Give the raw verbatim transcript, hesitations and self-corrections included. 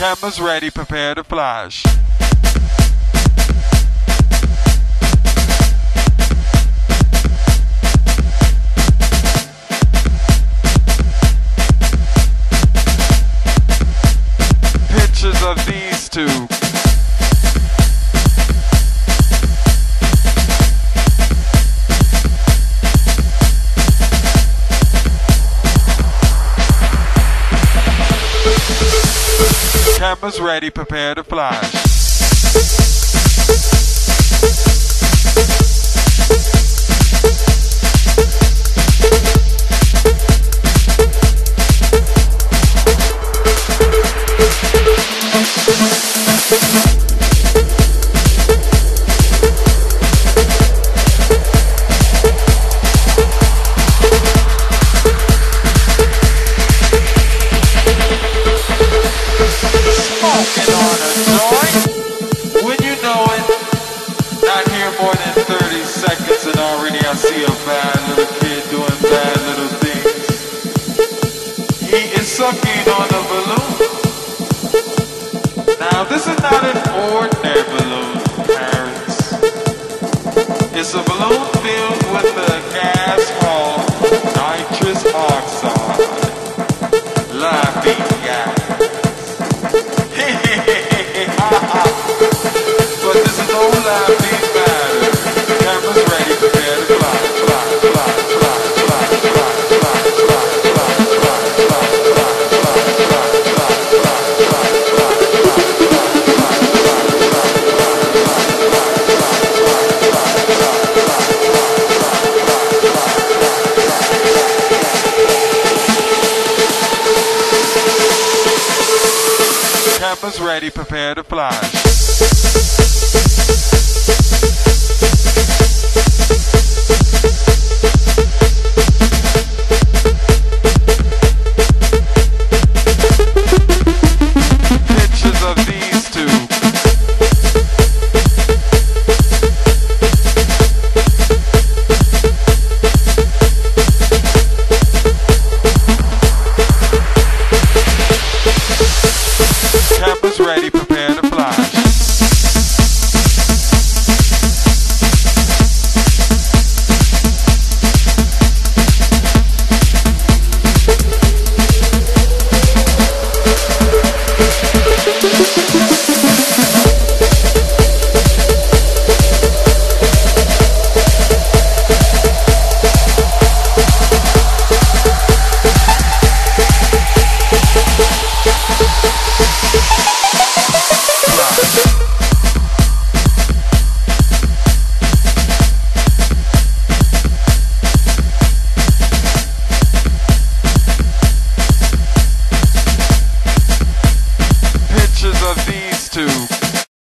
Cameras ready, prepare to flash. Pictures of these two. Cameras ready, prepare to flash. Smoking on a joint, when you know it. Not here more than thirty seconds and already I see a bad little kid doing bad little things. He is sucking on a balloon. Now this is not an ordinary balloon, parents. It's a balloon filled with a gas called nitrous oxide. Laughing gas. But this is no laughing matter. Cameras ready, prepare to fly, fly, fly, fly, fly, fly, fly, fly, fly, fly, fly, fly, fly, Cameras ready, prepare to flash.